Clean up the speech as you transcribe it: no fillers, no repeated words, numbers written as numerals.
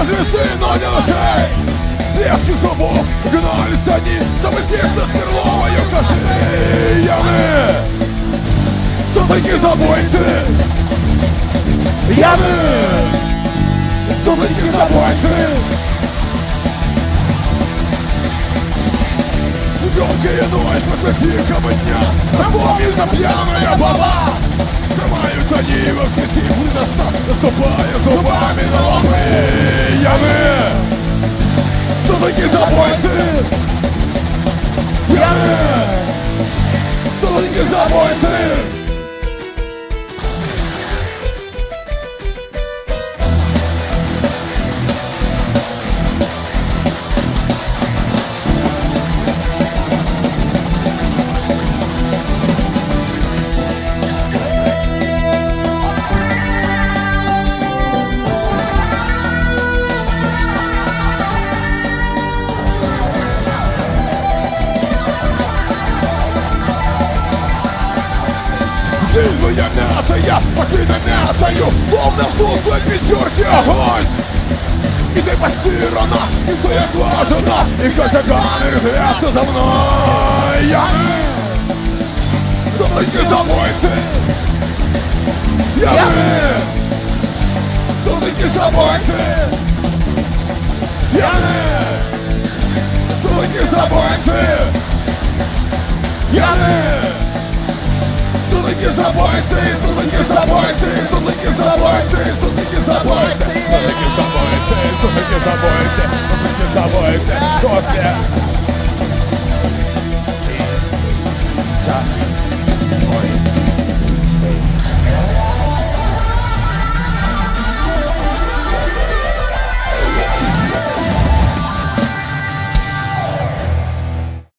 звезды, но не ножей. Лески зубов, гнались они, там естественно с перловою кошеями. Сотники забойцы, ямы. Сотники забойцы. Долгая ночь после тихого дня, напомнится пьяная баба. Хромают они, воскресив до сна, наступая зубами на лапы ямы. Сотники забойцы, ямы. Сотники забойцы. Жизнь моя мятая, партийно мятаю, словно в толстой пятерке огонь. И ты постирана, и ты оглажена, и каждая камера зрятся за мной. Ямы, сотники забойцы, ямы, сотники забойцы, ямы, сотники забойцы, ямы. Сотники забойцы, сотники забойцы, сотники забойцы, сотники забойцы, сотники забойцы, сотники забойцы, сотники забойцы, после